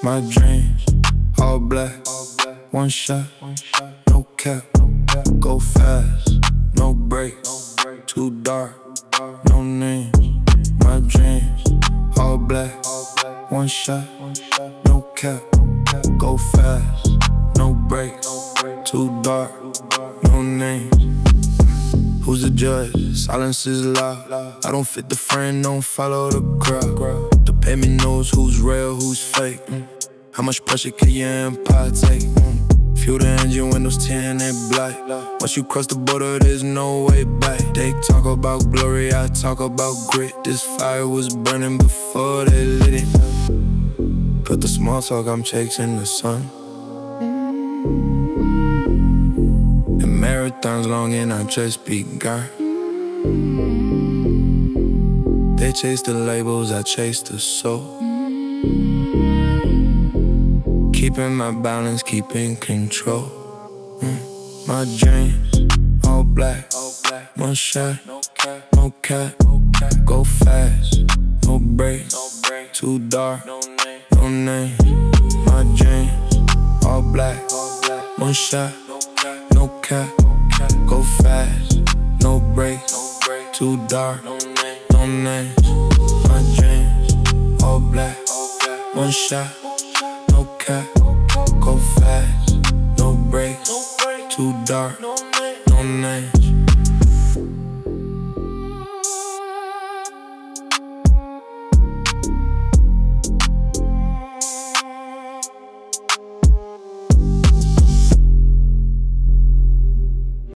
My dreams, all black, one shot, no cap, go fast, no break, too dark, no names. My dreams, all black, one shot, no cap, go fast, no break, too dark, no names. Who's the judge? Silence is loud. I don't fit the frame, don't follow the crowd. The payment knows who's real, who's fake. How much pressure can your empire take? Fuel the engine, windows 10, they black. Once you cross the border, there's no way back. They talk about glory, I talk about grit. This fire was burning before they lit it. Put the small talk, I'm chasing the sun. The marathon's long and I just begun. They chase the labels, I chase the soul. Keeping my balance, keeping control. My dreams, all black, one shot, no cap, go fast, no break, too dark, no name. My dreams, all black, one shot, no cap, go fast, no break, too dark, no names. My dreams, all black, one shot, no cap, go fast, no break, too dark.